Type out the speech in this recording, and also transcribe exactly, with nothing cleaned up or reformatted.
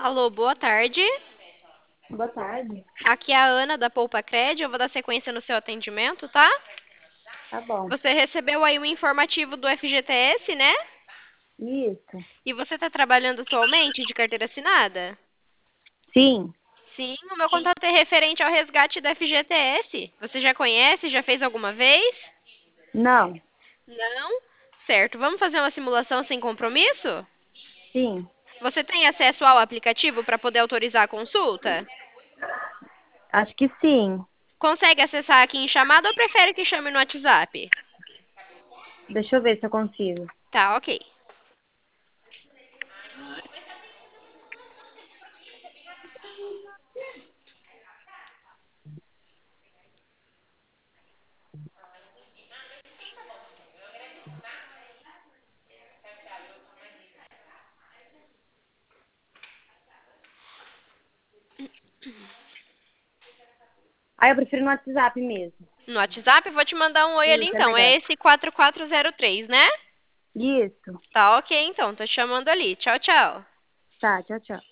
Alô, boa tarde. Boa tarde. Aqui é a Ana da Poupa Cred. Eu vou dar sequência no seu atendimento, tá? Tá bom. Você recebeu aí um informativo do F G T S, né? Isso. E você está trabalhando atualmente de carteira assinada? Sim. Sim, o meu contato é referente ao resgate do F G T S. Você já conhece? Já fez alguma vez? Não. Não? Certo. Vamos fazer uma simulação sem compromisso? Sim. Você tem acesso ao aplicativo para poder autorizar a consulta? Acho que sim. Consegue acessar aqui em chamada ou prefere que chame no WhatsApp? Deixa eu ver se eu consigo. Tá, ok. Ah, eu prefiro no WhatsApp mesmo. No WhatsApp, vou te mandar um oi ali Isso, é então. É melhor. esse quatro quatro zero três, né? Isso. Tá ok então, tô te chamando ali. Tchau, tchau. Tá, tchau, tchau.